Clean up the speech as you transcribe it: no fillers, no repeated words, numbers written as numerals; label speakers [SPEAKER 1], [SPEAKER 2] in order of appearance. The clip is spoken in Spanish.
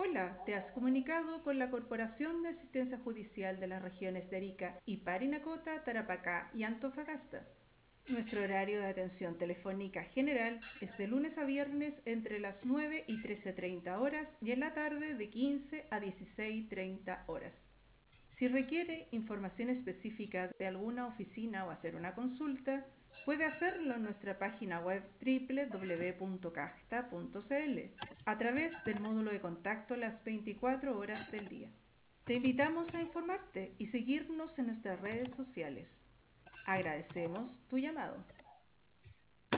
[SPEAKER 1] Hola, te has comunicado con la Corporación de Asistencia Judicial de las regiones de Arica y Parinacota, Tarapacá y Antofagasta. Nuestro horario de atención telefónica general es de lunes a viernes entre las 9 y 13:30 horas y en la tarde de 15 a 16:30 horas. Si requiere información específica de alguna oficina o hacer una consulta, puede hacerlo en nuestra página web www.cajta.cl a través del módulo de contacto las 24 horas del día. Te invitamos a informarte y seguirnos en nuestras redes sociales. Agradecemos tu llamado.